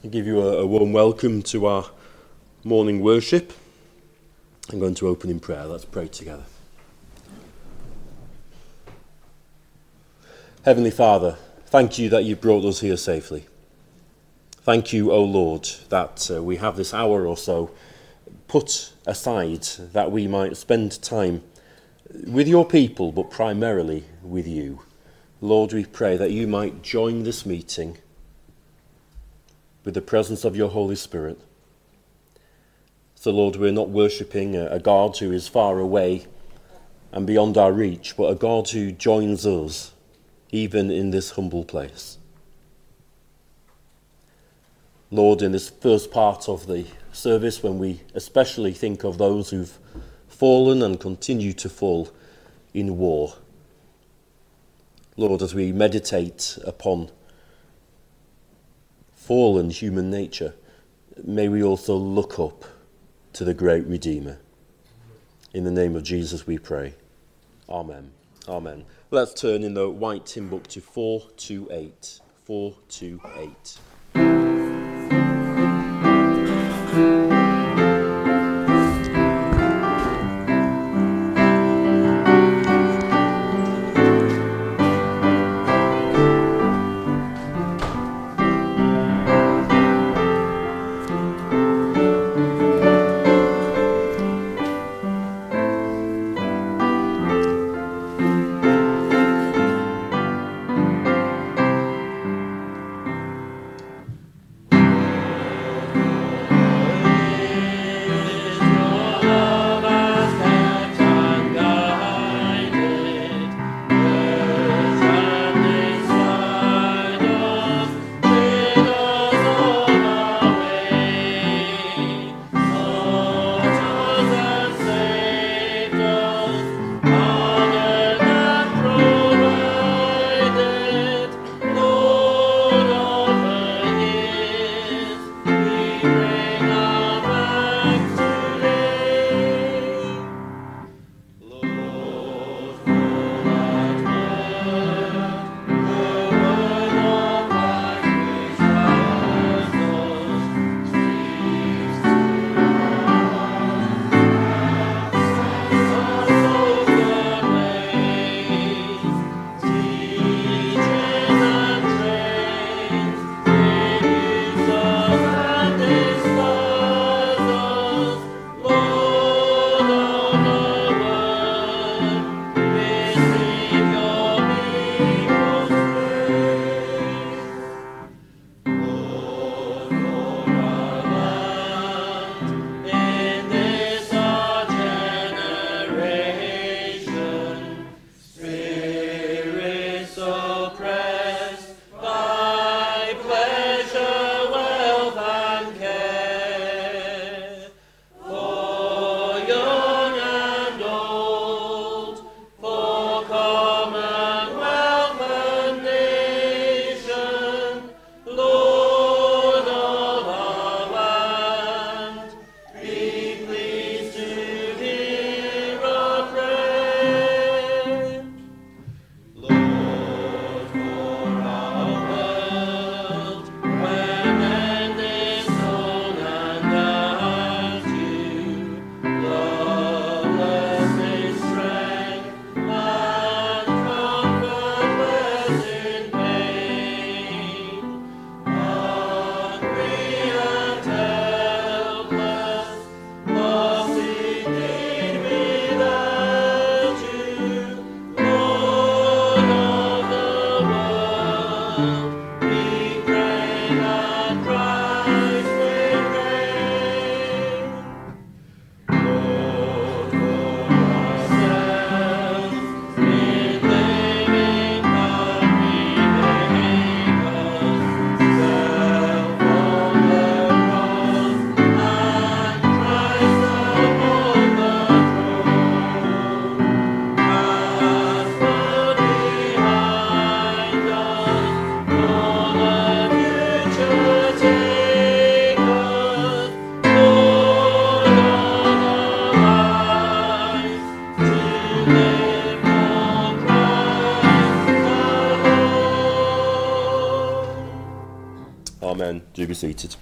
I give you a warm welcome to our morning worship. I'm going to open in prayer. Let's pray together. Heavenly Father, thank you that you've brought us here safely. Thank you, O Lord, that we have this hour or so put aside that we might spend time with your people, but primarily with you. Lord, we pray that you might join this meeting with the presence of your Holy Spirit. So, Lord, we're not worshipping a God who is far away and beyond our reach, but a God who joins us even in this humble place. Lord, in this first part of the service, when we especially think of those who've fallen and continue to fall in war, Lord, as we meditate upon fallen human nature, may we also look up to the great Redeemer. In the name of Jesus we pray. Amen. Amen. Let's turn in the white hymn book to 428. 428. Amen. Do be seated.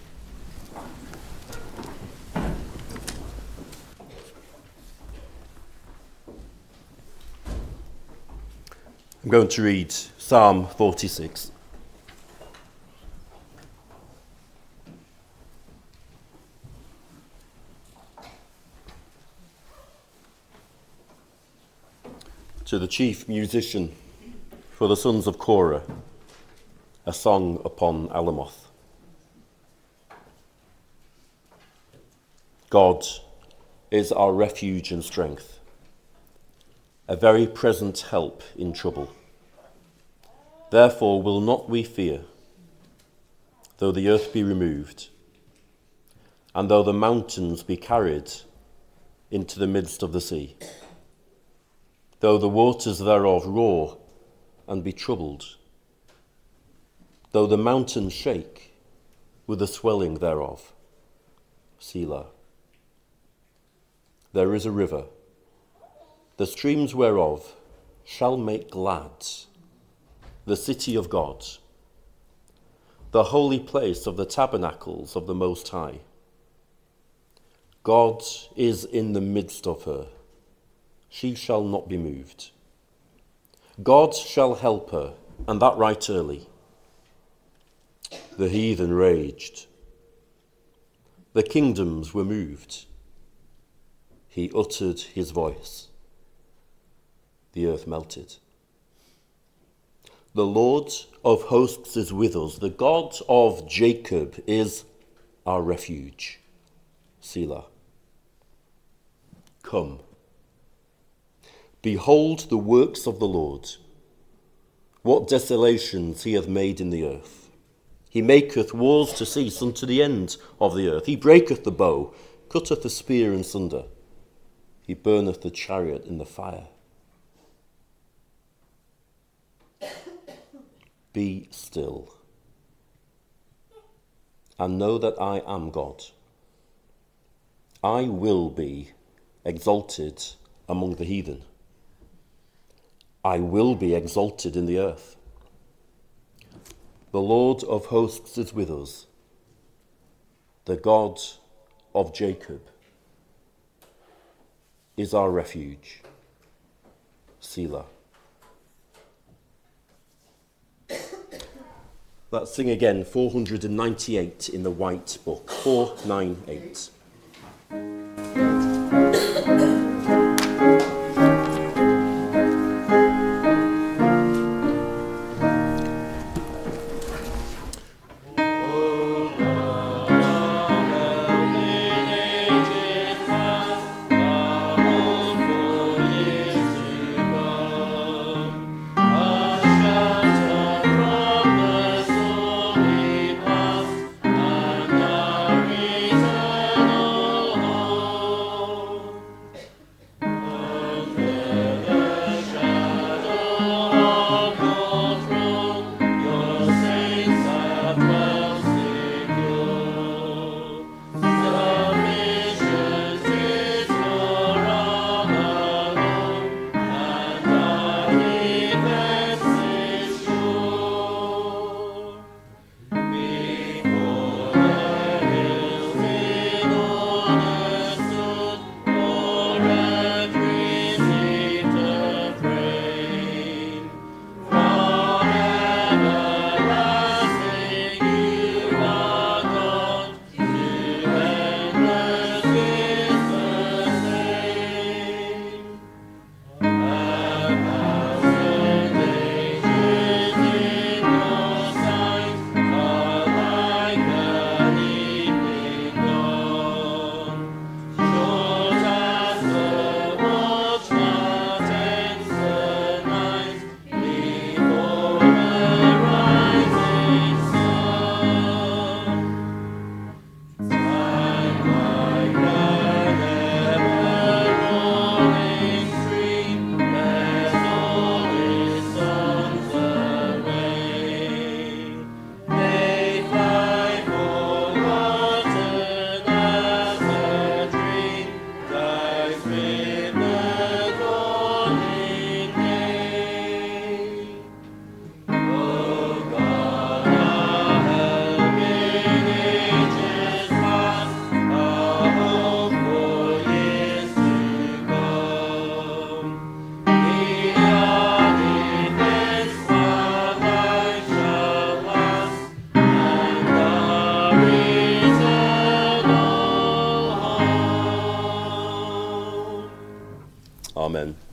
I'm going to read Psalm 46. To the chief musician for the sons of Korah, a song upon Alamoth. God is our refuge and strength, a very present help in trouble. Therefore will not we fear, though the earth be removed, and though the mountains be carried into the midst of the sea, though the waters thereof roar and be troubled, though the mountains shake with the swelling thereof. Selah. There is a river, the streams whereof shall make glad the city of God, the holy place of the tabernacles of the Most High. God is in the midst of her. She shall not be moved. God shall help her, and that right early. The heathen raged. The kingdoms were moved. He uttered his voice. The earth melted. The Lord of hosts is with us. The God of Jacob is our refuge. Selah. Come. Behold the works of the Lord, what desolations he hath made in the earth. He maketh wars to cease unto the end of the earth. He breaketh the bow, cutteth the spear in sunder. He burneth the chariot in the fire. Be still, and know that I am God. I will be exalted among the heathen. I will be exalted in the earth. The Lord of hosts is with us, the God of Jacob is our refuge. Selah. Let's sing again 498 in the White Book. 498.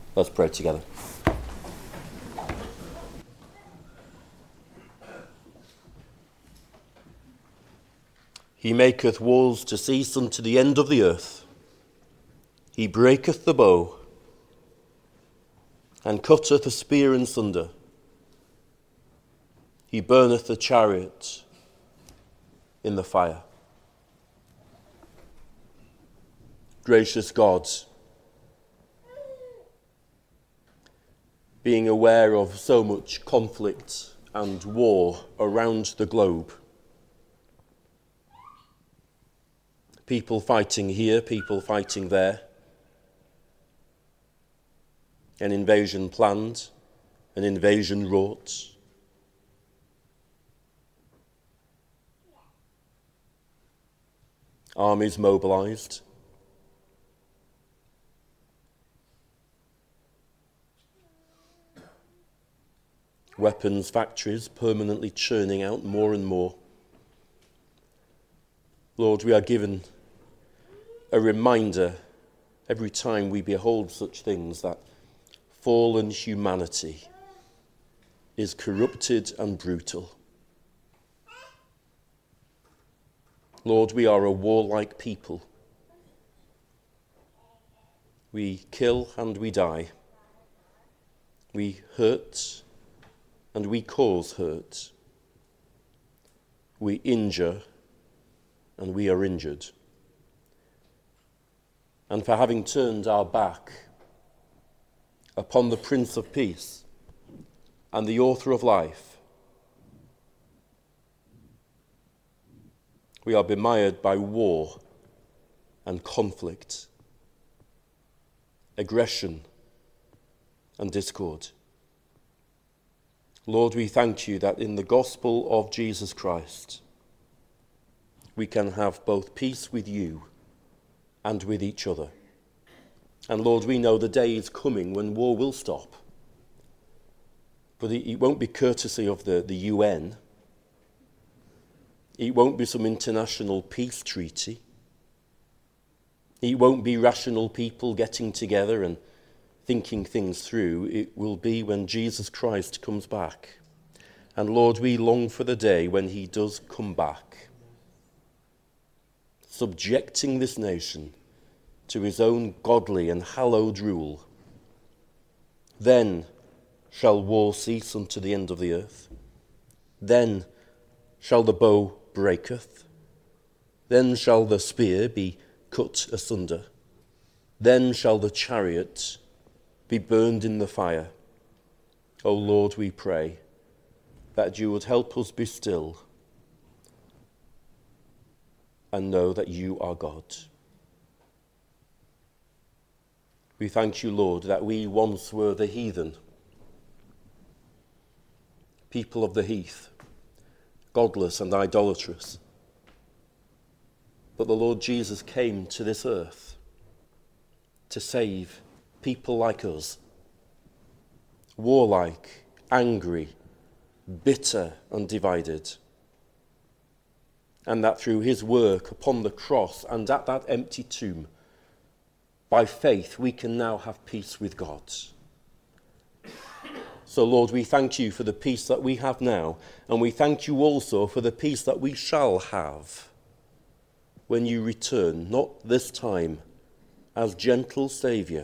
Let's pray together. He maketh wars to cease unto the end of the earth. He breaketh the bow, and cutteth a spear in sunder. He burneth the chariot in the fire. Gracious God, being aware of so much conflict and war around the globe, people fighting here, people fighting there, an invasion planned, an invasion wrought. Armies mobilised. Weapons factories permanently churning out more and more. Lord, we are given a reminder every time we behold such things that fallen humanity is corrupted and brutal. Lord, we are a warlike people. We kill and we die. We hurt and we cause hurt. We injure and we are injured. And for having turned our back upon the Prince of Peace and the author of life, we are bemired by war and conflict, aggression and discord. Lord, we thank you that in the gospel of Jesus Christ, we can have both peace with you and with each other. And Lord, we know the day is coming when war will stop. But it won't be courtesy of the UN. It won't be some international peace treaty. It won't be rational people getting together and thinking things through. It will be when Jesus Christ comes back. And Lord, we long for the day when he does come back, subjecting this nation to his own godly and hallowed rule. Then shall war cease unto the end of the earth. Then shall the bow breaketh. Then shall the spear be cut asunder. Then shall the chariot be burned in the fire. O Lord, we pray that you would help us be still and know that you are God. We thank you, Lord, that we once were the heathen, people of the heath, godless and idolatrous. But the Lord Jesus came to this earth to save people like us, warlike, angry, bitter and divided. And that through his work upon the cross and at that empty tomb, by faith we can now have peace with God. So Lord, we thank you for the peace that we have now, and we thank you also for the peace that we shall have when you return, not this time as gentle Saviour,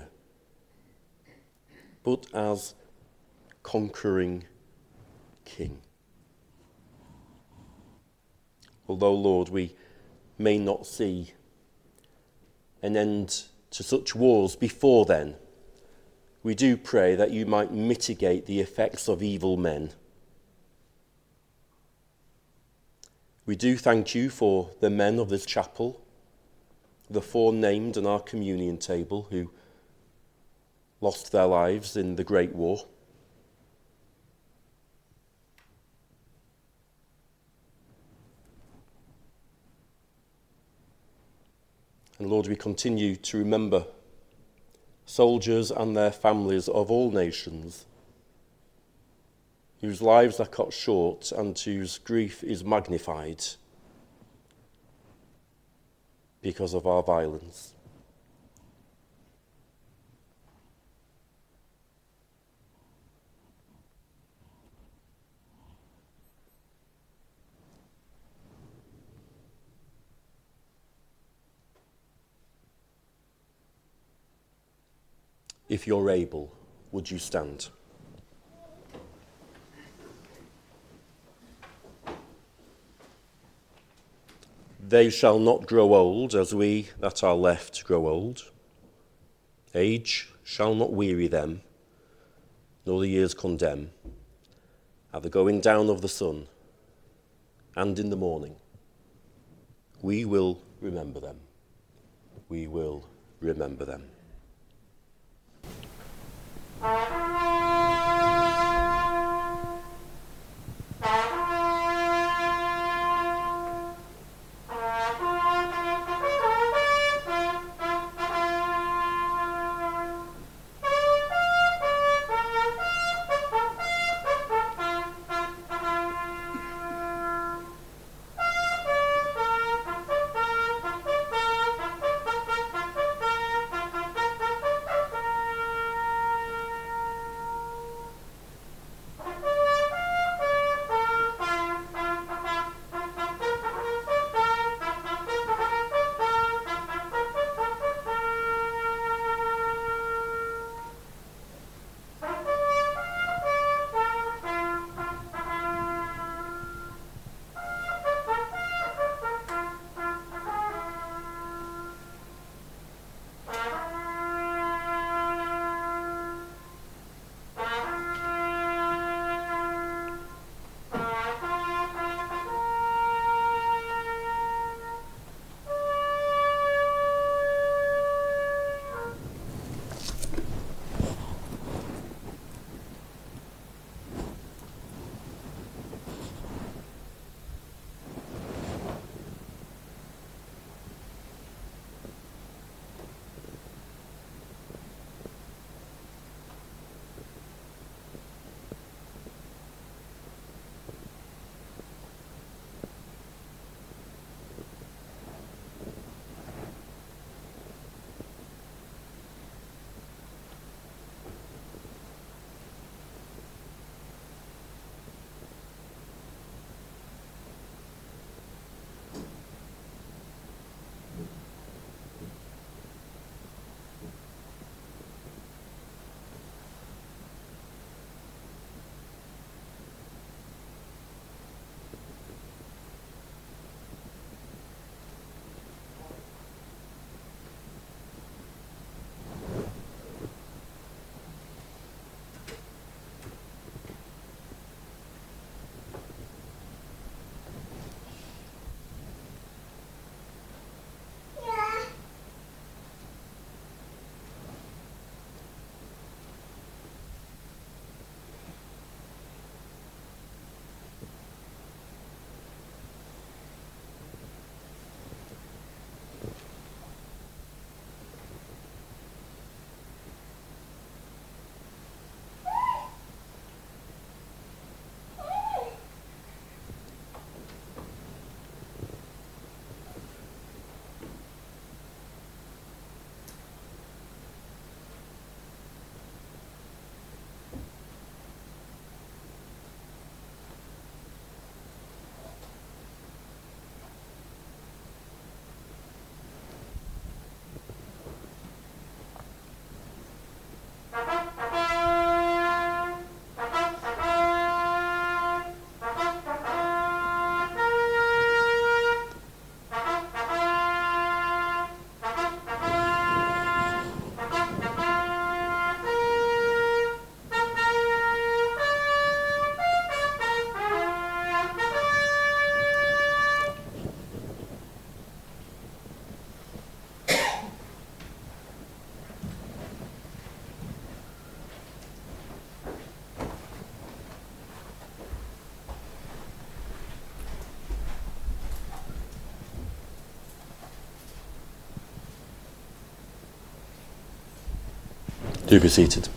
but as conquering King. Although, Lord, we may not see an end to such wars before then, we do pray that you might mitigate the effects of evil men. We do thank you for the men of this chapel, the 4 named on our communion table who lost their lives in the Great War. And Lord, we continue to remember soldiers and their families of all nations, whose lives are cut short and whose grief is magnified because of our violence. If you're able, would you stand? They shall not grow old as we that are left grow old. Age shall not weary them, nor the years condemn. At the going down of the sun, and in the morning, we will remember them. We will remember them. Do be seated.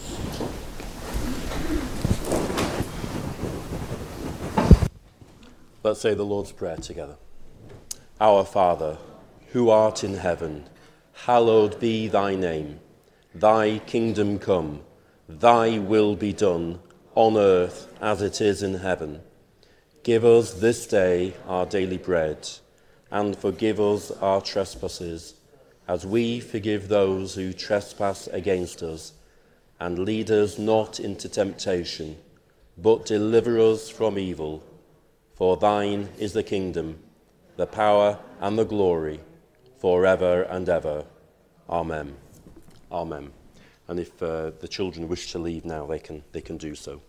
Let's say the Lord's Prayer together. Our Father, who art in heaven, hallowed be thy name. Thy kingdom come, thy will be done, on earth as it is in heaven. Give us this day our daily bread, and forgive us our trespasses, as we forgive those who trespass against us. And lead us not into temptation, but deliver us from evil. For thine is the kingdom, the power, and the glory, forever and ever. Amen. Amen. And if the children wish to leave now, they can do so.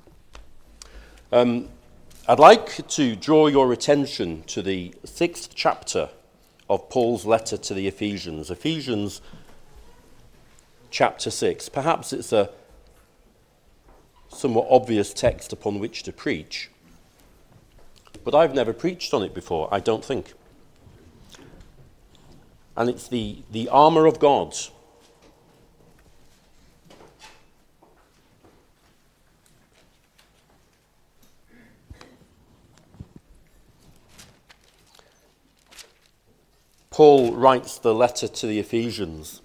I'd like to draw your attention to the 6th chapter of Paul's letter to the Ephesians. Ephesians chapter 6. Perhaps it's a somewhat obvious text upon which to preach, but I've never preached on it before, I don't think. And it's the armour of God. Paul writes the letter to the Ephesians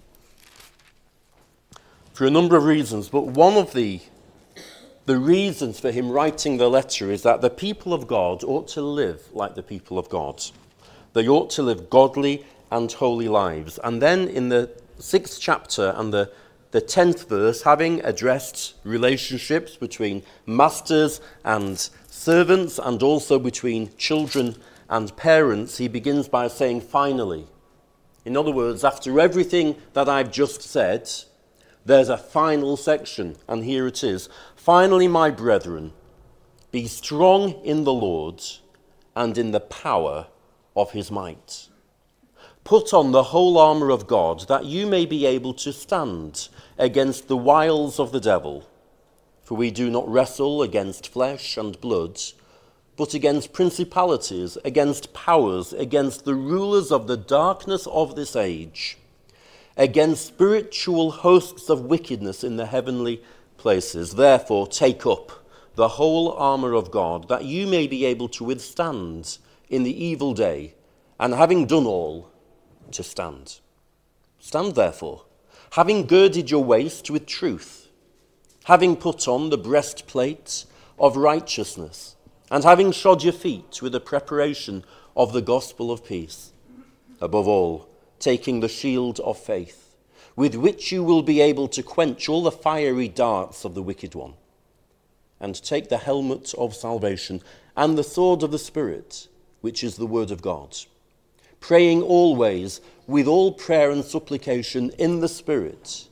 for a number of reasons, but one of the reasons for him writing the letter is that the people of God ought to live like the people of God. They ought to live godly and holy lives. And then in the 6th chapter and the 10th verse, having addressed relationships between masters and servants and also between children and parents, he begins by saying, finally. In other words, after everything that I've just said, there's a final section, and here it is. Finally, my brethren, be strong in the Lord and in the power of his might. Put on the whole armour of God, that you may be able to stand against the wiles of the devil. For we do not wrestle against flesh and blood, but against principalities, against powers, against the rulers of the darkness of this age, against spiritual hosts of wickedness in the heavenly places. Therefore, take up the whole armour of God, that you may be able to withstand in the evil day, and having done all, to stand. Stand therefore, having girded your waist with truth, having put on the breastplate of righteousness, and having shod your feet with the preparation of the gospel of peace. Above all, taking the shield of faith, with which you will be able to quench all the fiery darts of the wicked one, and take the helmet of salvation and the sword of the Spirit, which is the word of God, praying always with all prayer and supplication in the Spirit,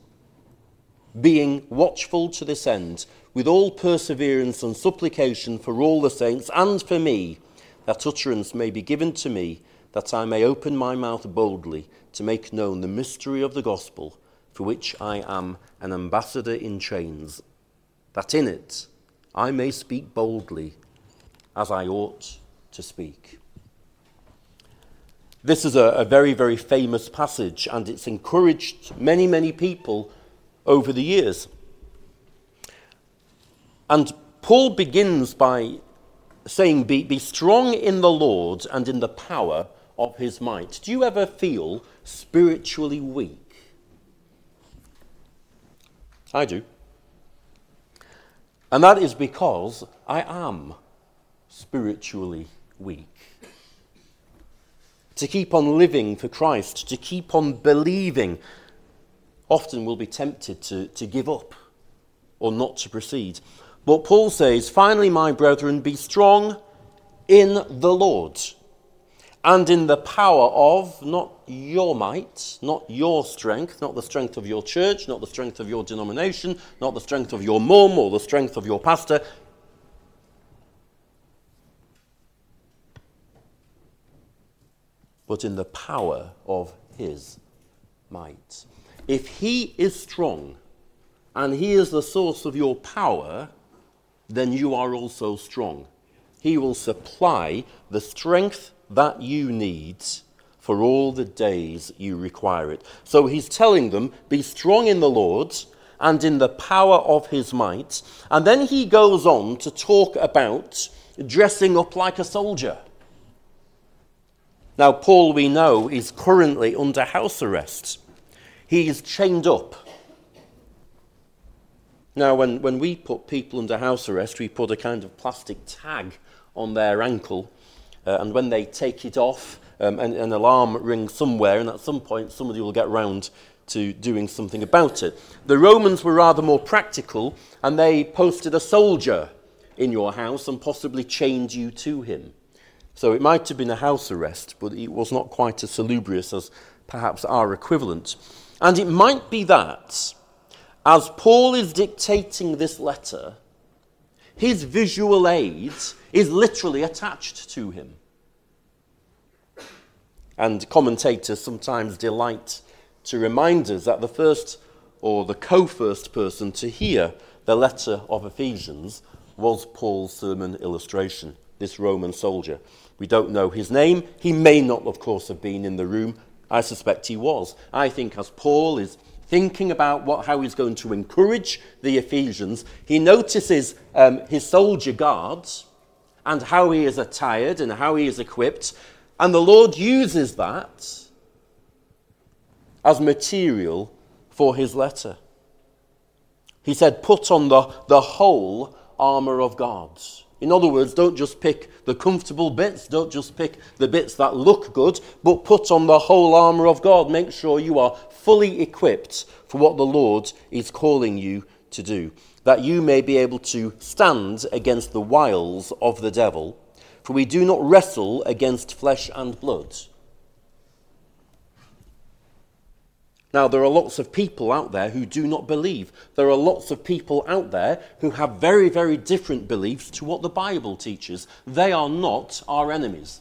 being watchful to this end, with all perseverance and supplication for all the saints and for me, that utterance may be given to me, that I may open my mouth boldly to make known the mystery of the gospel, for which I am an ambassador in chains, that in it I may speak boldly as I ought to speak. This is a very, very famous passage, and it's encouraged many, many people over the years. And Paul begins by saying, be strong in the Lord and in the power of his might. Do you ever feel spiritually weak? I do. And that is because I am spiritually weak. To keep on living for Christ, to keep on believing, often we'll be tempted to give up or not to proceed. But Paul says, finally, my brethren, be strong in the Lord and in the power of, not your might, not your strength, not the strength of your church, not the strength of your denomination, not the strength of your mum or the strength of your pastor, but in the power of his might. If he is strong and he is the source of your power, then you are also strong. He will supply the strength that you need for all the days you require it. So he's telling them, be strong in the Lord and in the power of his might. And then he goes on to talk about dressing up like a soldier. Now, Paul, we know, is currently under house arrest. He is chained up. Now, when we put people under house arrest, we put a kind of plastic tag on their ankle, and when they take it off, and an alarm rings somewhere, and at some point somebody will get round to doing something about it. The Romans were rather more practical, and they posted a soldier in your house and possibly chained you to him. So it might have been a house arrest, but it was not quite as salubrious as perhaps our equivalent. And it might be that, as Paul is dictating this letter, his visual aid is literally attached to him. And commentators sometimes delight to remind us that the first or the co-first person to hear the letter of Ephesians was Paul's sermon illustration, this Roman soldier. We don't know his name. He may not, of course, have been in the room. I suspect he was. I think as Paul is thinking about how he's going to encourage the Ephesians, he notices his soldier guards and how he is attired and how he is equipped, and the Lord uses that as material for his letter. He said, put on the whole armour of God. In other words, don't just pick the comfortable bits, don't just pick the bits that look good, but put on the whole armour of God. Make sure you are fully equipped for what the Lord is calling you to do, that you may be able to stand against the wiles of the devil, for we do not wrestle against flesh and blood. Now, there are lots of people out there who do not believe. There are lots of people out there who have very, very different beliefs to what the Bible teaches. They are not our enemies.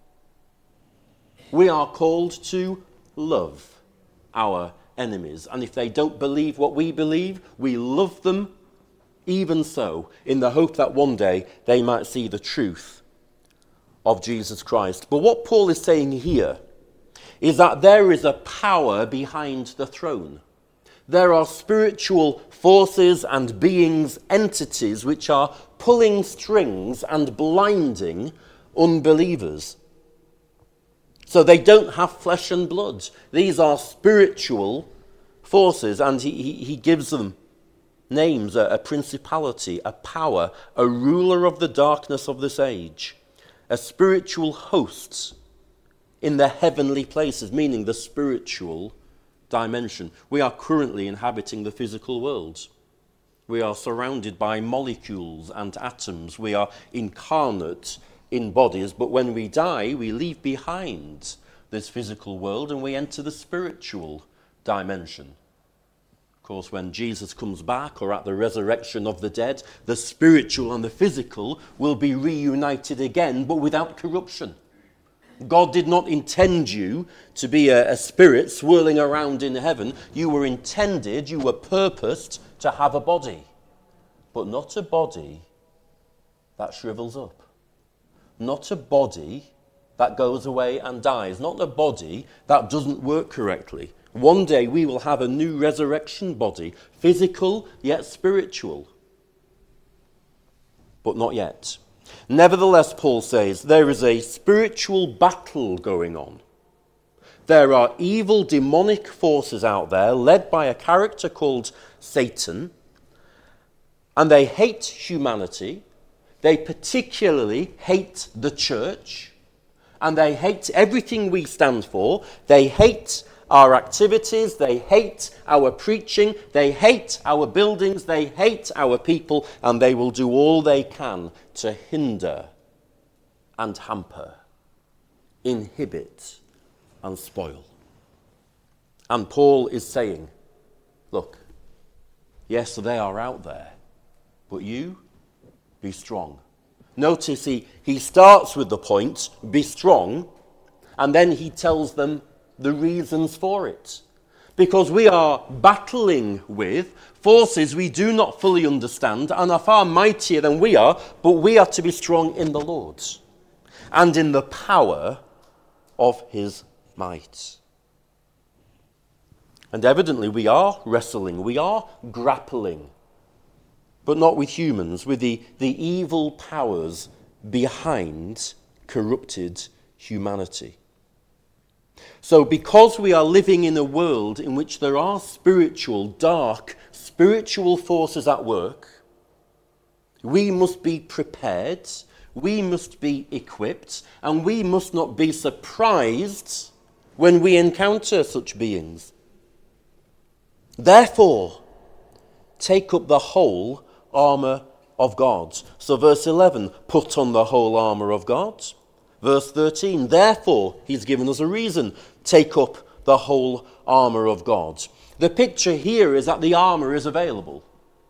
We are called to love our enemies. And if they don't believe what we believe, we love them even so, in the hope that one day they might see the truth of Jesus Christ. But what Paul is saying here is that there is a power behind the throne. There are spiritual forces and beings, entities, which are pulling strings and blinding unbelievers. So they don't have flesh and blood. These are spiritual forces, and he gives them names, a principality, a power, a ruler of the darkness of this age, a spiritual host in the heavenly places, meaning the spiritual dimension. We are currently inhabiting the physical world. We are surrounded by molecules and atoms. We are incarnate in bodies, but when we die, we leave behind this physical world and we enter the spiritual dimension. Of course, when Jesus comes back, or at the resurrection of the dead, the spiritual and the physical will be reunited again, but without corruption. God did not intend you to be a spirit swirling around in heaven. You were intended, you were purposed to have a body, but not a body that shrivels up. Not a body that goes away and dies. Not a body that doesn't work correctly. One day we will have a new resurrection body, physical yet spiritual. But not yet. Nevertheless, Paul says, there is a spiritual battle going on. There are evil demonic forces out there led by a character called Satan, and they hate humanity. They particularly hate the church, and they hate everything we stand for. They hate our activities, they hate our preaching, they hate our buildings, they hate our people, and they will do all they can to hinder and hamper, inhibit and spoil. And Paul is saying, look, yes, they are out there, but you, be strong. Notice he starts with the point, be strong, and then he tells them the reasons for it. Because we are battling with forces we do not fully understand and are far mightier than we are, but we are to be strong in the Lord and in the power of his might. And evidently we are wrestling, we are grappling, but not with humans, with the evil powers behind corrupted humanity. So because we are living in a world in which there are dark spiritual forces at work, we must be prepared, we must be equipped, and we must not be surprised when we encounter such beings. Therefore, take up the whole armour of God. So verse 11, put on the whole armour of God. Verse 13, therefore, he's given us a reason, take up the whole armour of God. The picture here is that the armour is available,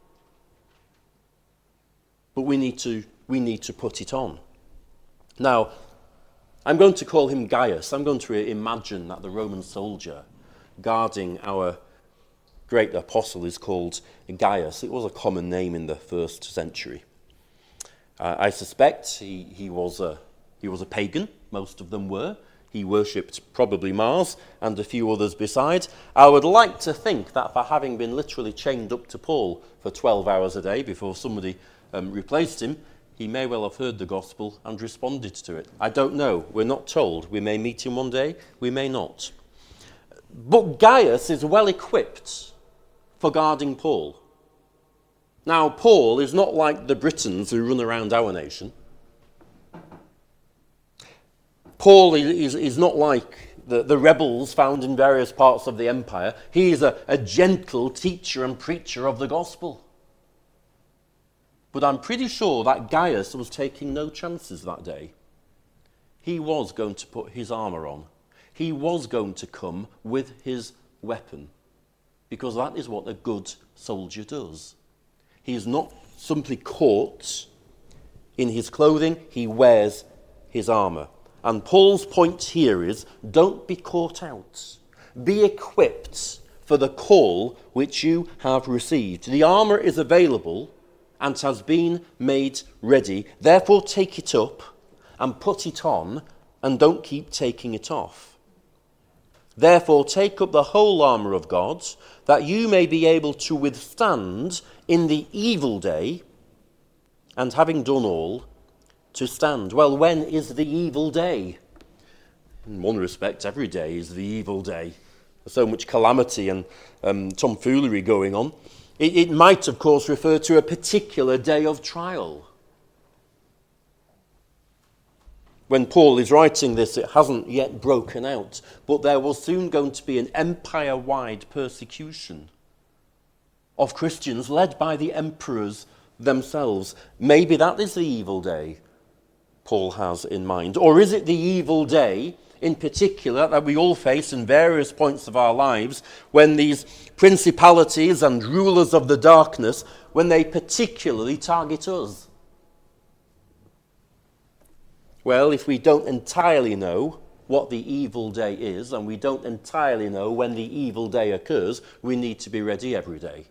but we need to put it on. Now, I'm going to call him Gaius. I'm going to imagine that the Roman soldier guarding our great apostle is called Gaius. It was a common name in the first century. I suspect he was a pagan. Most of them were. He worshipped probably Mars and a few others beside. I would like to think that for having been literally chained up to Paul for 12 hours a day before somebody replaced him, he may well have heard the gospel and responded to it. I don't know. We're not told. We may meet him one day. We may not. But Gaius is well equipped for guarding Paul. Now, Paul is not like the Britons who run around our nation. Paul is not like the rebels found in various parts of the empire. He is a gentle teacher and preacher of the gospel. But I'm pretty sure that Gaius was taking no chances that day. He was going to put his armour on. He was going to come with his weapon, because that is what a good soldier does. He is not simply caught in his clothing, he wears his armour. And Paul's point here is, don't be caught out. Be equipped for the call which you have received. The armour is available and has been made ready. Therefore take it up and put it on, and don't keep taking it off. Therefore take up the whole armour of God, that you may be able to withstand in the evil day, and having done all, to stand. Well, when is the evil day? In one respect, every day is the evil day. There's so much calamity and tomfoolery going on. It might, of course, refer to a particular day of trial. When Paul is writing this, it hasn't yet broken out, but there was soon going to be an empire-wide persecution of Christians led by the emperors themselves. Maybe that is the evil day Paul has in mind. Or is it the evil day in particular that we all face in various points of our lives, when these principalities and rulers of the darkness, when they particularly target us? Well, if we don't entirely know what the evil day is, and we don't entirely know when the evil day occurs, we need to be ready every day.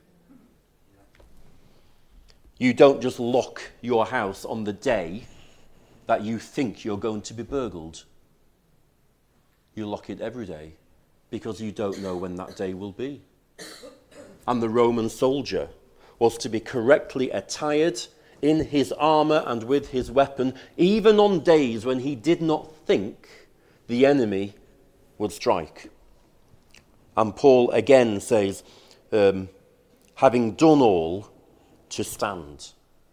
You don't just lock your house on the day that you think you're going to be burgled. You lock it every day, because you don't know when that day will be. And the Roman soldier was to be correctly attired in his armour and with his weapon, even on days when he did not think the enemy would strike. And Paul again says, having done all, to stand.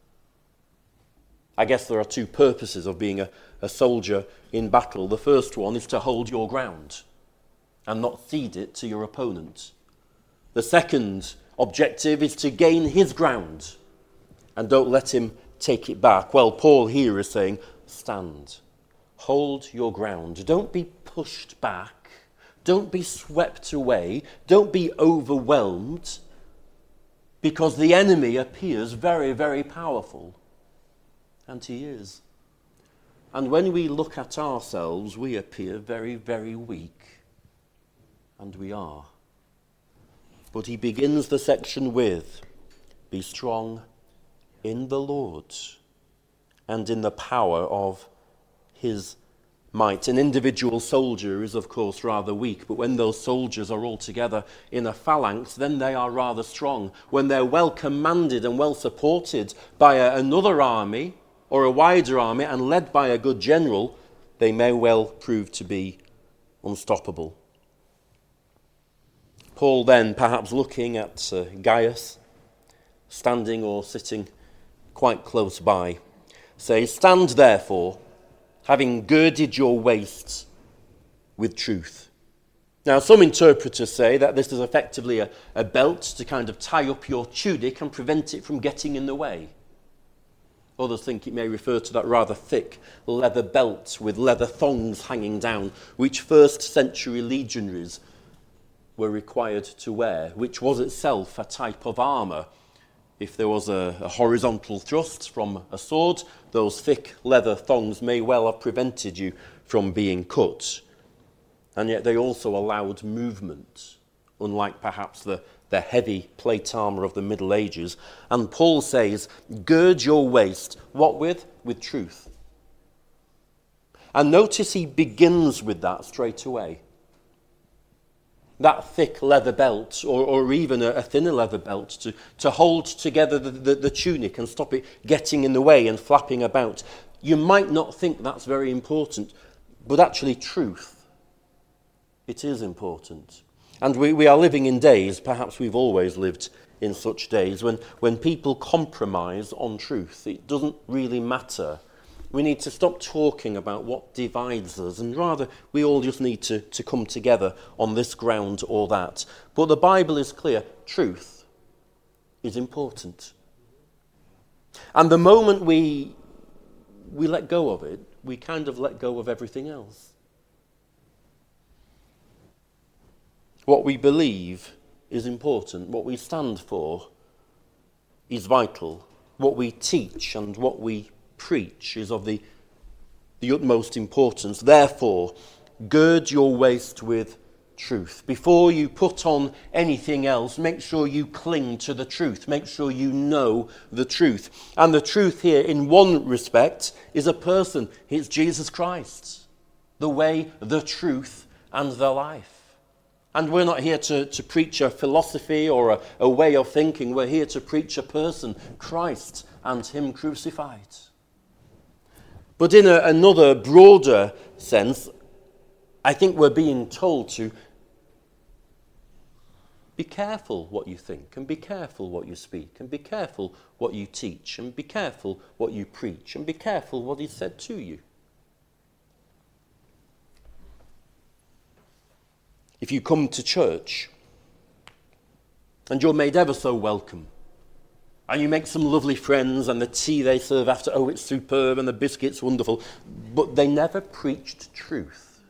I guess there are two purposes of being a soldier in battle. The first one is to hold your ground and not cede it to your opponent. The second objective is to gain his ground and don't let him take it back. Well, Paul here is saying, stand. Hold your ground. Don't be pushed back. Don't be swept away. Don't be overwhelmed, because the enemy appears very, very powerful. And he is. And when we look at ourselves, we appear very, very weak. And we are. But he begins the section with, be strong in the Lord and in the power of his might. An individual soldier is, of course, rather weak, but when those soldiers are all together in a phalanx, then they are rather strong. When they're well commanded and well supported by another army or a wider army and led by a good general, they may well prove to be unstoppable. Paul then, perhaps looking at Gaius, standing or sitting quite close by, says, "Stand therefore, having girded your waists with truth." Now, some interpreters say that this is effectively a belt to kind of tie up your tunic and prevent it from getting in the way. Others think it may refer to that rather thick leather belt with leather thongs hanging down, which first-century legionaries were required to wear, which was itself a type of armour. If there was a horizontal thrust from a sword, those thick leather thongs may well have prevented you from being cut. And yet they also allowed movement, unlike perhaps the heavy plate armour of the Middle Ages. And Paul says, gird your waist. What with? With truth. And notice he begins with that straight away. That thick leather belt, or even a thinner leather belt, to hold together the tunic and stop it getting in the way and flapping about. You might not think that's very important, but actually truth, it is important. And we are living in days, perhaps we've always lived in such days, when people compromise on truth. It doesn't really matter. We need to stop talking about what divides us, and rather we all just need to come together on this ground or that. But the Bible is clear, truth is important. And the moment we let go of it, we kind of let go of everything else. What we believe is important. What we stand for is vital. What we teach and what we preach is of the utmost importance. Therefore, gird your waist with truth. Before you put on anything else, make sure you cling to the truth. Make sure you know the truth. And the truth here, in one respect, is a person. It's Jesus Christ, the way, the truth, and the life. And we're not here to preach a philosophy or a way of thinking. We're here to preach a person, Christ, and him crucified. But in another broader sense, I think we're being told to be careful what you think, and be careful what you speak, and be careful what you teach, and be careful what you preach, and be careful what is said to you. If you come to church and you're made ever so welcome, and you make some lovely friends, and the tea they serve after, oh, it's superb, and the biscuit's wonderful, but they never preached truth,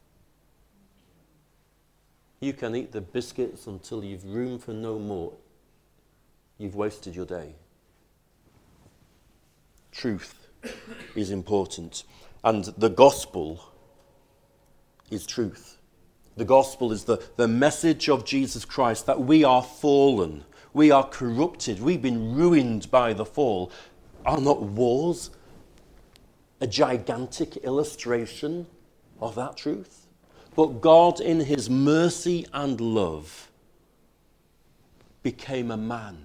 you can eat the biscuits until you've room for no more. You've wasted your day. Truth is important, and the gospel is truth. The gospel is the message of Jesus Christ, that we are fallen, we are corrupted, we've been ruined by the fall. Are not wars a gigantic illustration of that truth? But God, in his mercy and love, became a man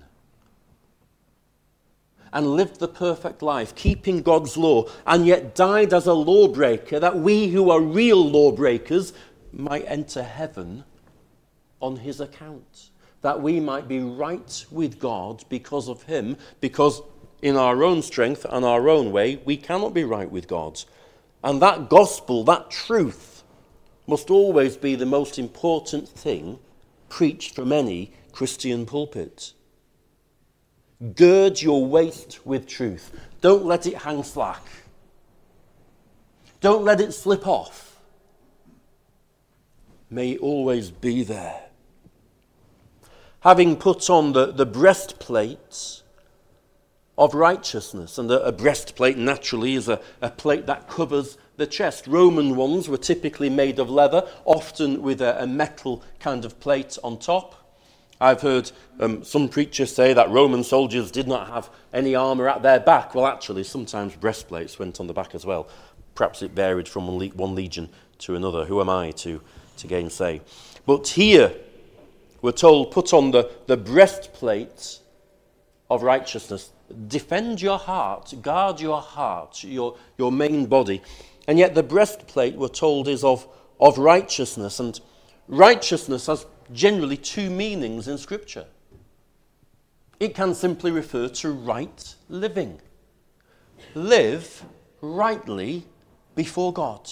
and lived the perfect life, keeping God's law, and yet died as a lawbreaker, that we who are real lawbreakers might enter heaven on his account, that we might be right with God because of him, because in our own strength and our own way, we cannot be right with God. And that gospel, that truth, must always be the most important thing preached from any Christian pulpit. Gird your waist with truth. Don't let it hang slack. Don't let it slip off. May it always be there. Having put on the breastplate of righteousness, and a breastplate naturally is a plate that covers the chest. Roman ones were typically made of leather, often with a metal kind of plate on top. I've heard some preachers say that Roman soldiers did not have any armour at their back. Well, actually, sometimes breastplates went on the back as well. Perhaps it varied from one legion to another. Who am I to gainsay? But here we're told, put on the breastplate of righteousness. Defend your heart, guard your heart, your main body. And yet the breastplate, we're told, is of righteousness. And righteousness has generally two meanings in Scripture. It can simply refer to right living. live rightly before God.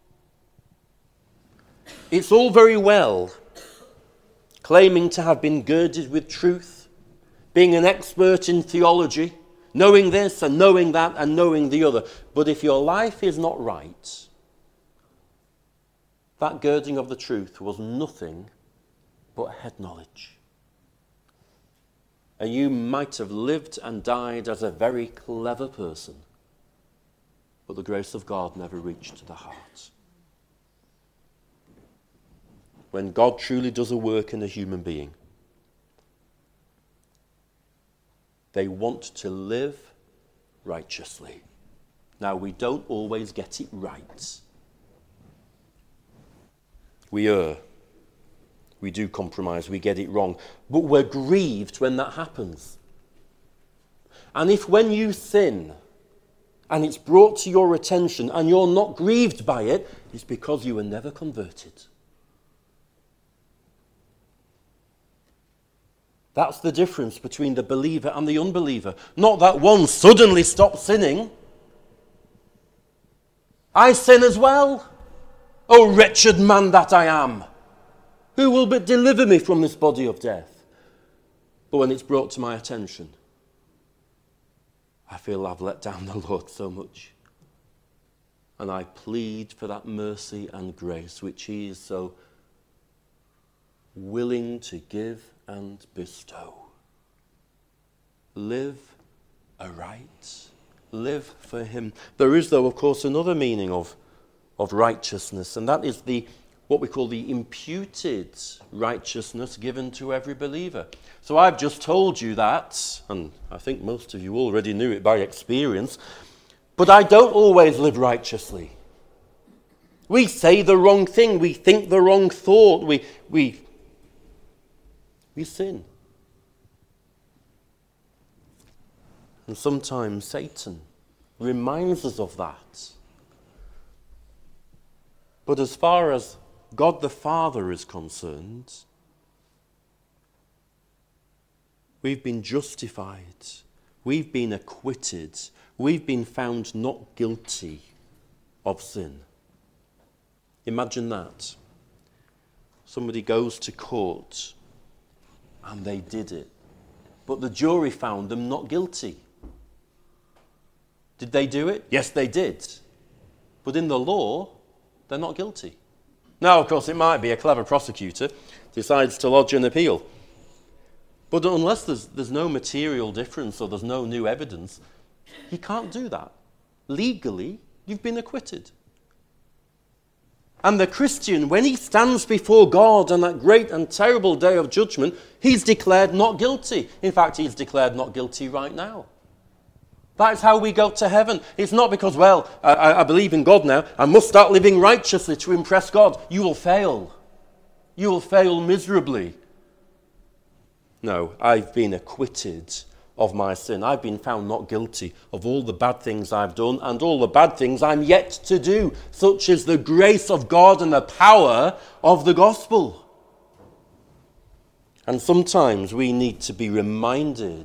It's all very well claiming to have been girded with truth, being an expert in theology, knowing this and knowing that and knowing the other. But if your life is not right, that girding of the truth was nothing but head knowledge. And you might have lived and died as a very clever person, but the grace of God never reached the heart. When God truly does a work in a human being, they want to live righteously. Now, we don't always get it right. We err. We do compromise. We get it wrong. But we're grieved when that happens. And if when you sin and it's brought to your attention and you're not grieved by it, it's because you were never converted. That's the difference between the believer and the unbeliever. Not that one suddenly stops sinning. I sin as well. O wretched man that I am, who will but deliver me from this body of death? But when it's brought to my attention, I feel I've let down the Lord so much. And I plead for that mercy and grace which he is so willing to give and bestow. Live aright. Live for him. There is, though, of course, another meaning of righteousness, and that is what we call the imputed righteousness given to every believer. So I've just told you that, and I think most of you already knew it by experience, but I don't always live righteously. We say the wrong thing, we think the wrong thought, we sin. And sometimes Satan reminds us of that. But as far as God the Father is concerned, we've been justified, we've been acquitted, we've been found not guilty of sin. Imagine that. Somebody goes to court and they did it, but the jury found them not guilty. Did they do it? Yes, they did. But in the law, they're not guilty. Now, of course, it might be a clever prosecutor decides to lodge an appeal. But unless there's no material difference or there's no new evidence, he can't do that. Legally, you've been acquitted. And the Christian, when he stands before God on that great and terrible day of judgment, he's declared not guilty. In fact, he's declared not guilty right now. That's how we go to heaven. It's not because, well, I believe in God now, I must start living righteously to impress God. You will fail. You will fail miserably. No, I've been acquitted of my sin. I've been found not guilty of all the bad things I've done and all the bad things I'm yet to do. Such is the grace of God and the power of the gospel. And sometimes we need to be reminded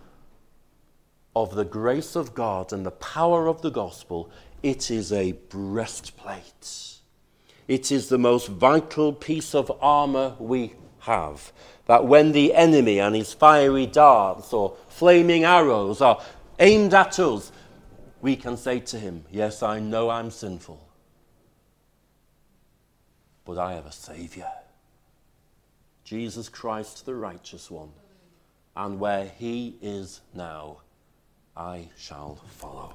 of the grace of God and the power of the gospel. It is a breastplate. It is the most vital piece of armor we have. That when the enemy and his fiery darts or flaming arrows are aimed at us, we can say to him, yes, I know I'm sinful, but I have a Saviour, Jesus Christ, the righteous one, and where he is now, I shall follow.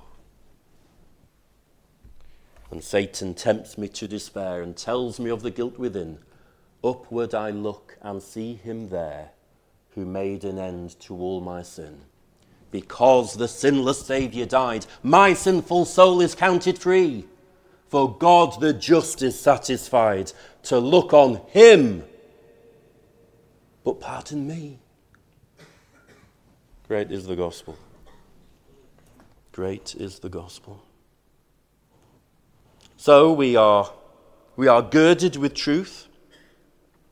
And Satan tempts me to despair and tells me of the guilt within. Upward I look and see him there who made an end to all my sin. Because the sinless Saviour died, my sinful soul is counted free. For God the just is satisfied to look on him. But pardon me. Great is the gospel. Great is the gospel. So we are girded with truth.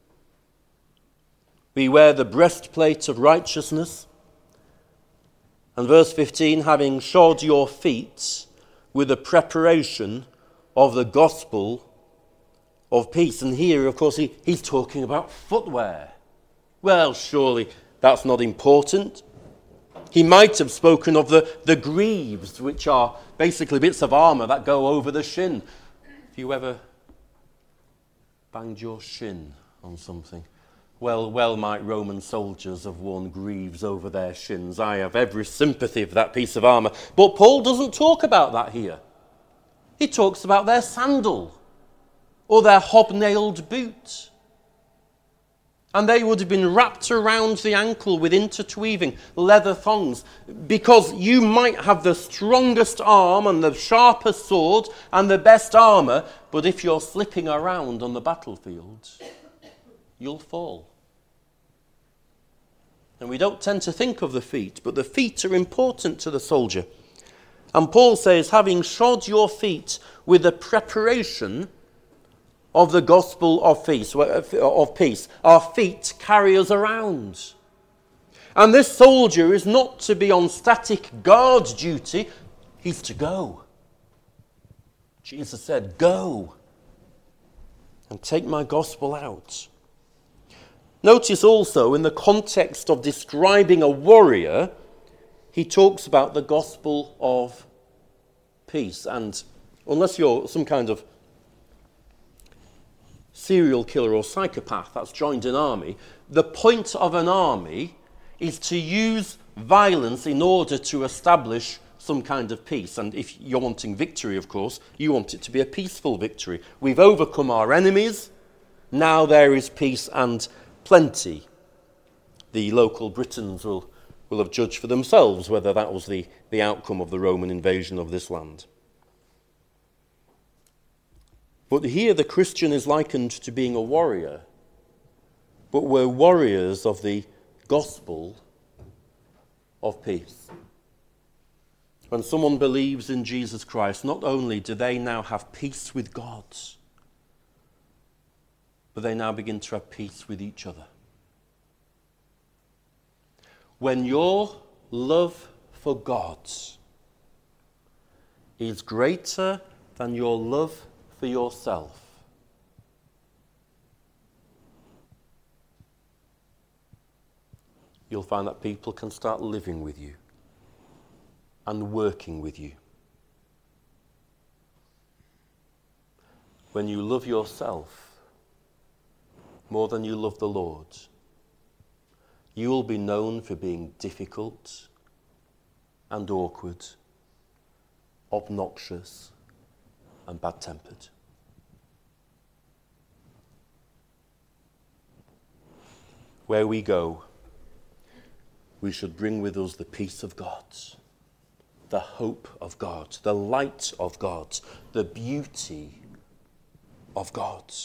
We wear the breastplate of righteousness. And verse 15, having shod your feet with the preparation of the gospel of peace. And here, of course, he's talking about footwear. Well, surely that's not important. He might have spoken of the greaves, which are basically bits of armour that go over the shin. Have you ever banged your shin on something? Well might Roman soldiers have worn greaves over their shins. I have every sympathy for that piece of armour. But Paul doesn't talk about that here. He talks about their sandal or their hobnailed boot. And they would have been wrapped around the ankle with interweaving leather thongs, because you might have the strongest arm and the sharpest sword and the best armour, but if you're slipping around on the battlefield, you'll fall. And we don't tend to think of the feet, but the feet are important to the soldier. And Paul says, having shod your feet with the preparation of the gospel of peace, our feet carry us around. And this soldier is not to be on static guard duty, he's to go. Jesus said, go and take my gospel out. Notice also, in the context of describing a warrior, he talks about the gospel of peace. And unless you're some kind of serial killer or psychopath that's joined an army, the point of an army is to use violence in order to establish some kind of peace. And if you're wanting victory, of course, you want it to be a peaceful victory. We've overcome our enemies, now there is peace and plenty. The local Britons will have judged for themselves whether that was the outcome of the Roman invasion of this land. But here the Christian is likened to being a warrior, but we're warriors of the gospel of peace. When someone believes in Jesus Christ, not only do they now have peace with God, but they now begin to have peace with each other. When your love for God is greater than your love for yourself, you'll find that people can start living with you and working with you. When you love yourself more than you love the Lord, you will be known for being difficult and awkward, obnoxious and bad-tempered. Where we go, we should bring with us the peace of God, the hope of God, the light of God, the beauty of God.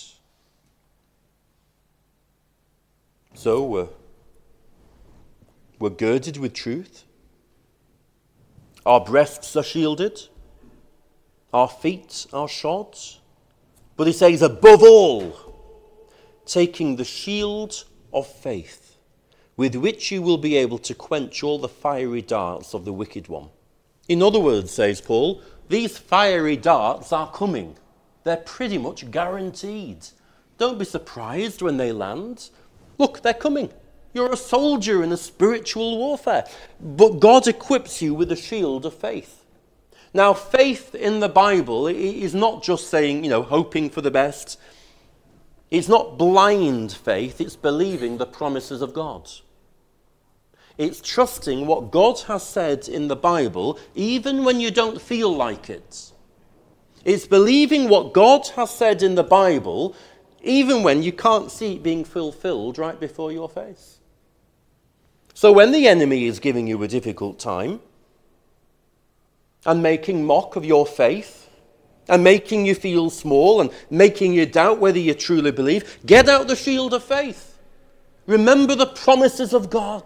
So we're girded with truth. Our breasts are shielded. Our feet are shod. But he says, above all, taking the shield of faith, with which you will be able to quench all the fiery darts of the wicked one. In other words, says Paul, these fiery darts are coming. They're pretty much guaranteed. Don't be surprised when they land. Look, they're coming. You're a soldier in a spiritual warfare. But God equips you with a shield of faith. Now, faith in the Bible is not just saying, hoping for the best. It's not blind faith. It's believing the promises of God. It's trusting what God has said in the Bible, even when you don't feel like it. It's believing what God has said in the Bible, even when you can't see it being fulfilled right before your face. So when the enemy is giving you a difficult time and making mock of your faith and making you feel small and making you doubt whether you truly believe, get out the shield of faith. Remember the promises of God.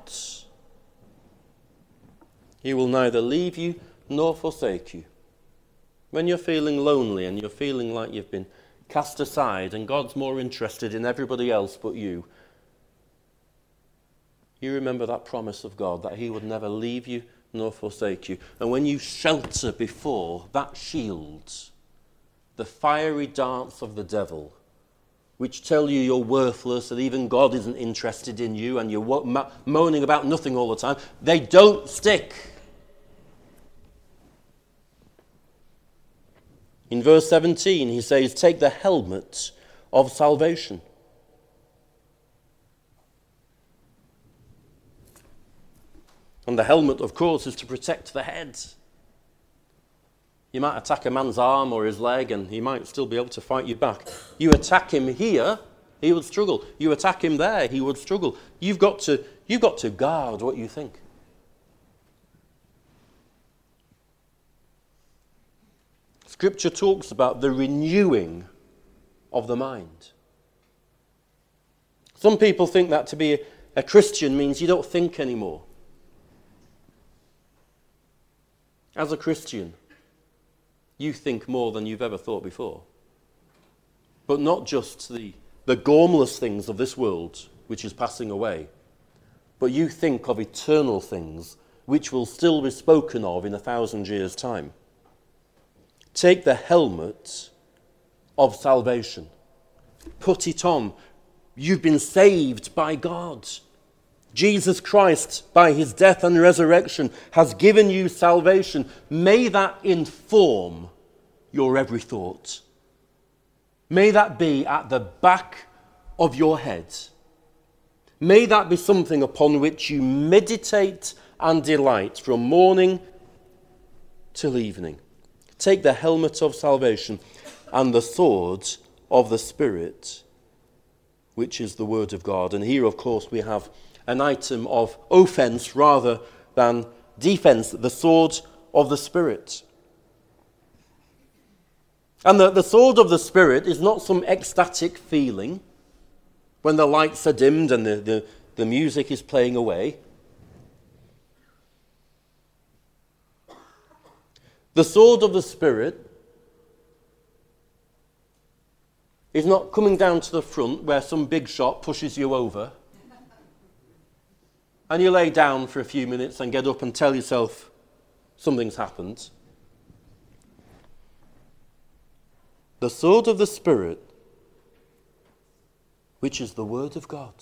He will neither leave you nor forsake you. When you're feeling lonely and you're feeling like you've been cast aside and God's more interested in everybody else but you, you remember that promise of God that he would never leave you nor forsake you. And when you shelter before that shield the fiery darts of the devil, which tell you you're worthless, that even God isn't interested in you, and you're moaning about nothing all the time, they don't stick. In verse 17, he says, take the helmet of salvation. And the helmet, of course, is to protect the head. You might attack a man's arm or his leg, and he might still be able to fight you back. You attack him here, he would struggle. You attack him there, he would struggle. You've got to guard what you think. Scripture talks about the renewing of the mind. Some people think that to be a Christian means you don't think anymore. As a Christian, you think more than you've ever thought before. But not just the gormless things of this world, which is passing away, but you think of eternal things which will still be spoken of in 1,000 years' time. Take the helmet of salvation. Put it on. You've been saved by God. Jesus Christ, by his death and resurrection, has given you salvation. May that inform your every thought. May that be at the back of your head. May that be something upon which you meditate and delight from morning till evening. Take the helmet of salvation and the sword of the Spirit, which is the word of God. And here, of course, we have an item of offense rather than defense, the sword of the Spirit. And the sword of the Spirit is not some ecstatic feeling when the lights are dimmed and the music is playing away. The sword of the Spirit is not coming down to the front where some big shot pushes you over and you lay down for a few minutes and get up and tell yourself something's happened. The sword of the Spirit, which is the Word of God.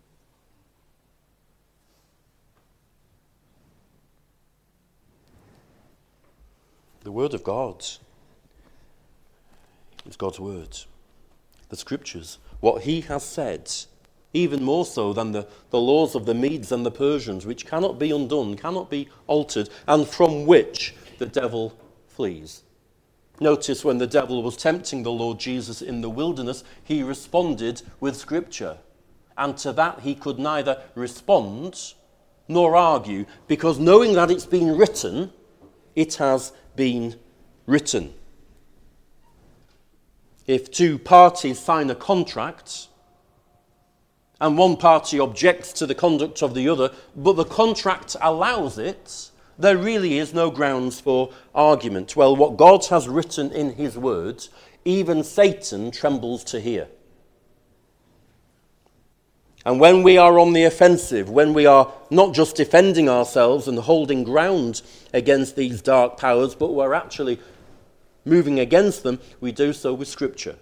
The Word of God is God's Word. The Scriptures, what he has said, even more so than the laws of the Medes and the Persians, which cannot be undone, cannot be altered, and from which the devil flees. Notice when the devil was tempting the Lord Jesus in the wilderness, he responded with Scripture. And to that he could neither respond nor argue, because knowing that it's been written, it has been written. If two parties sign a contract, and one party objects to the conduct of the other, but the contract allows it, there really is no grounds for argument. Well, what God has written in his word, even Satan trembles to hear. And when we are on the offensive, when we are not just defending ourselves and holding ground against these dark powers, but we're actually moving against them, we do so with Scripture.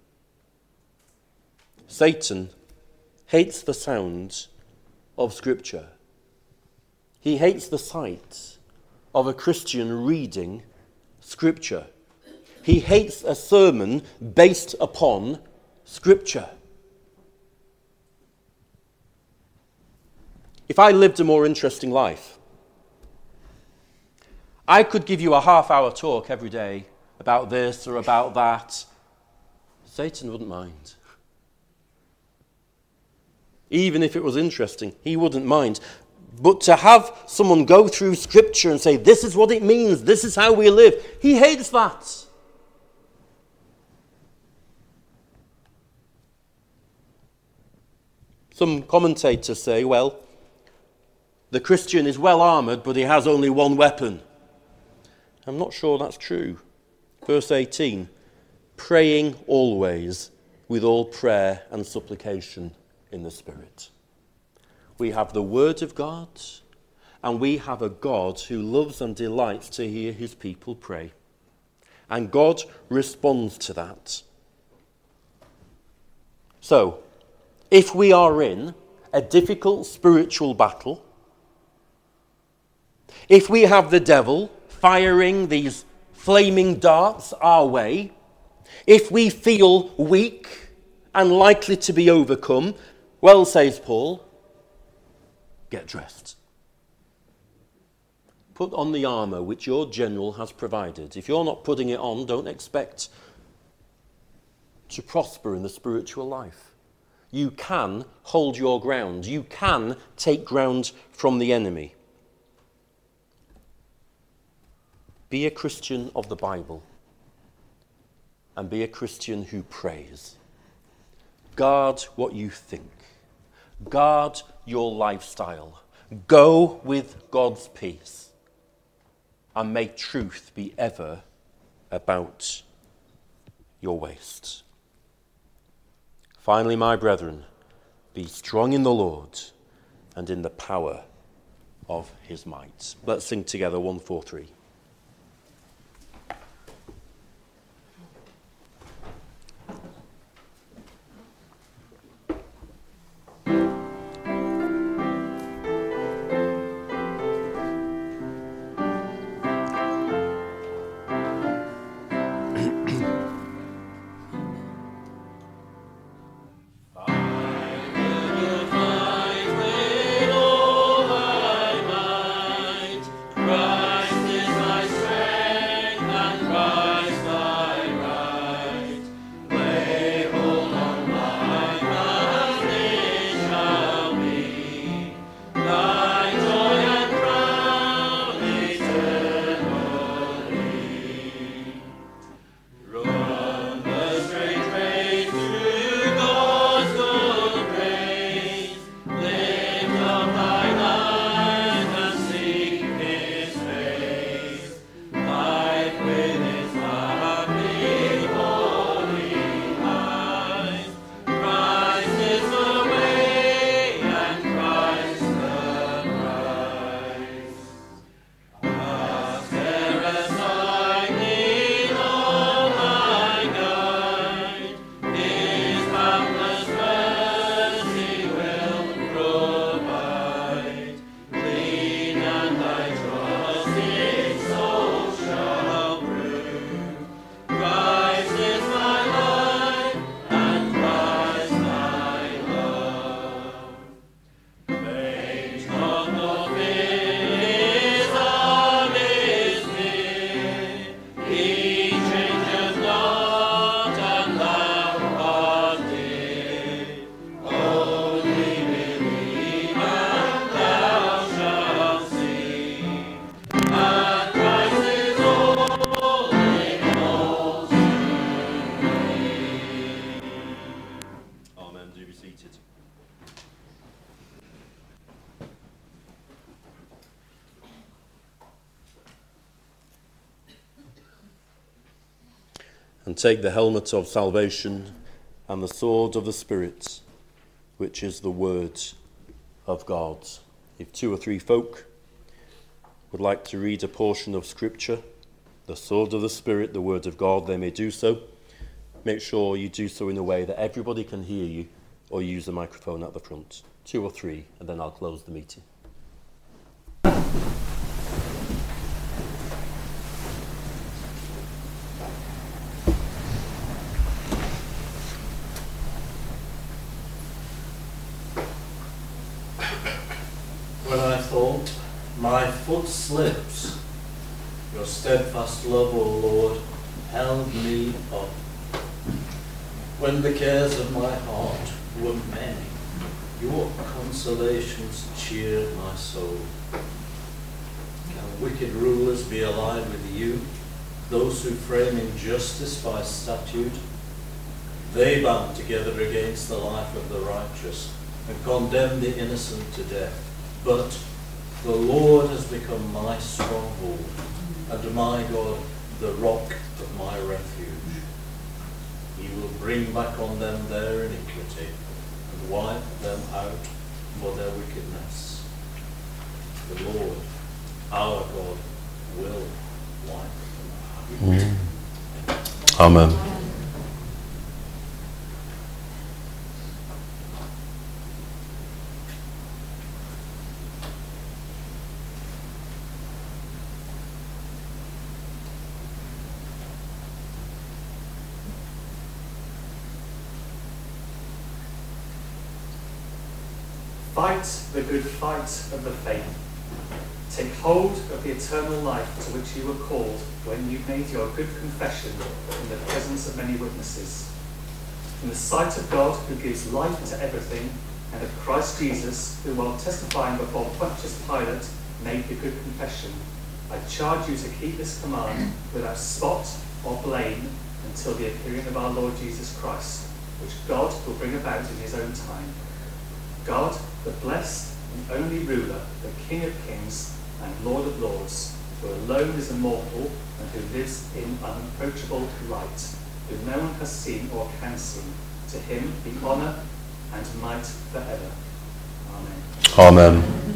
Satan hates the sound of Scripture. He hates the sight of a Christian reading Scripture. He hates a sermon based upon Scripture. If I lived a more interesting life, I could give you a half-hour talk every day about this or about that. Satan wouldn't mind. Even if it was interesting, he wouldn't mind. But to have someone go through Scripture and say, this is what it means, this is how we live, he hates that. Some commentators say, well, the Christian is well armoured, but he has only one weapon. I'm not sure that's true. Verse 18, praying always with all prayer and supplication in the Spirit. We have the Word of God, And we have a God who loves and delights to hear his people pray. And God responds to that. So, if we are in a difficult spiritual battle, if we have the devil firing these flaming darts our way, if we feel weak and likely to be overcome, well, says Paul, get dressed. Put on the armour which your general has provided. If you're not putting it on, don't expect to prosper in the spiritual life. You can hold your ground. You can take ground from the enemy. Be a Christian of the Bible, and be a Christian who prays. Guard what you think. Guard your lifestyle. Go with God's peace, and may truth be ever about your waist. Finally, my brethren, be strong in the Lord and in the power of his might. Let's sing together 143. And take the helmet of salvation and the sword of the Spirit, which is the word of God. If 2 or 3 folk would like to read a portion of Scripture, the sword of the Spirit, the word of God, they may do so. Make sure you do so in a way that everybody can hear you, or use the microphone at the front. 2 or 3, and then I'll close the meeting. When I thought, my foot slips, your steadfast love, O Lord, held me up. When the cares of my heart were many, your consolations cheered my soul. Can wicked rulers be allied with you, those who frame injustice by statute? They band together against the life of the righteous and condemn the innocent to death. But the Lord has become my stronghold, and my God, the rock of my refuge. He will bring back on them their iniquity, and wipe them out for their wickedness. the Lord our God will wipe them out. Amen. Fight the good fight of the faith. Take hold of the eternal life to which you were called when you made your good confession in the presence of many witnesses. In the sight of God, who gives life to everything, and of Christ Jesus, who, while testifying before Pontius Pilate, made the good confession, I charge you to keep this command without spot or blame until the appearing of our Lord Jesus Christ, which God will bring about in his own time. God, the blessed and only ruler, the King of kings and Lord of lords, who alone is immortal and who lives in unapproachable light, who no one has seen or can see, to him be honour and might forever. Amen. Amen.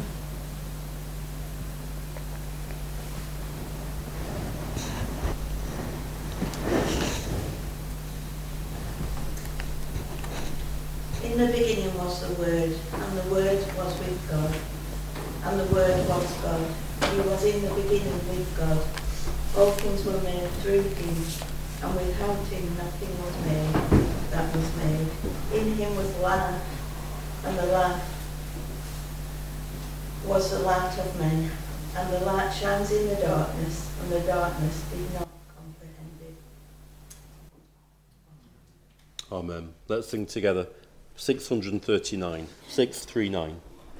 In the beginning was the Word, and the Word was with God, and the Word was God. He was in the beginning with God. All things were made through him, and without him nothing was made that was made. In him was life, and the life was the light of men. And the light shines in the darkness, and the darkness did not comprehend it. Amen. Let's sing together. 639. 639.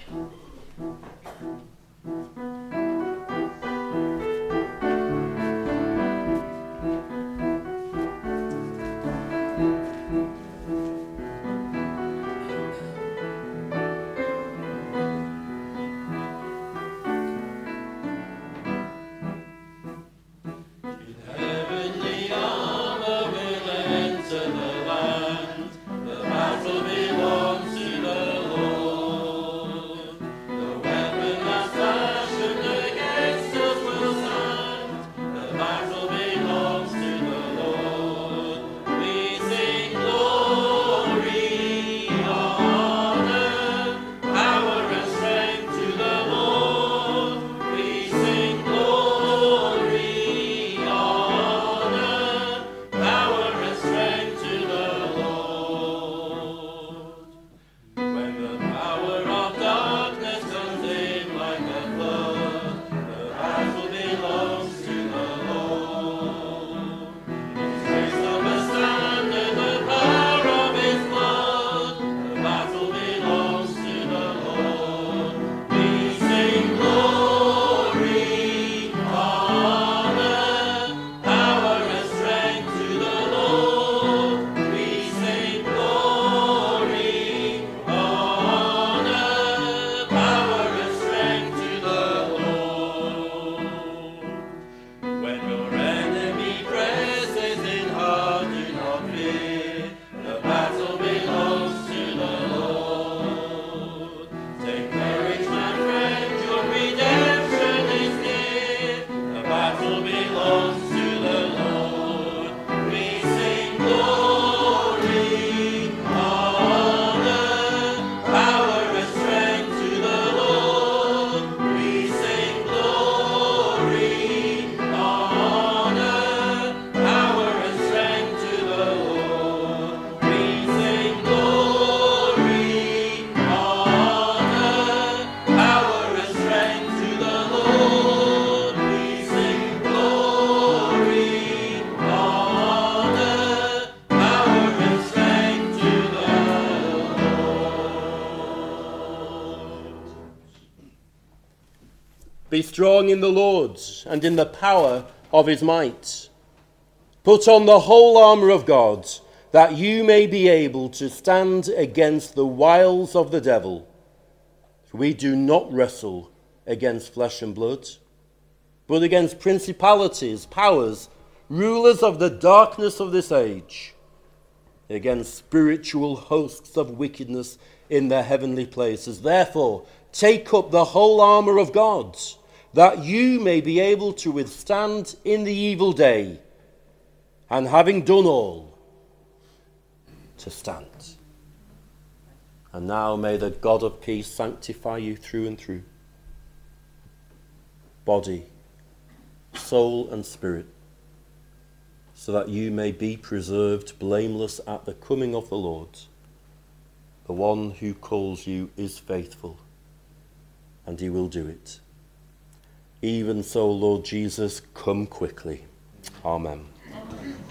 Be strong in the Lord and in the power of his might. Put on the whole armour of God, that you may be able to stand against the wiles of the devil. For we do not wrestle against flesh and blood, but against principalities, powers, rulers of the darkness of this age, against spiritual hosts of wickedness in their heavenly places. Therefore, take up the whole armour of God, that you may be able to withstand in the evil day, and having done all, to stand. And now may the God of peace sanctify you through and through, body, soul and spirit, so that you may be preserved blameless at the coming of the Lord. The one who calls you is faithful, and he will do it. Even so, Lord Jesus, come quickly. Amen.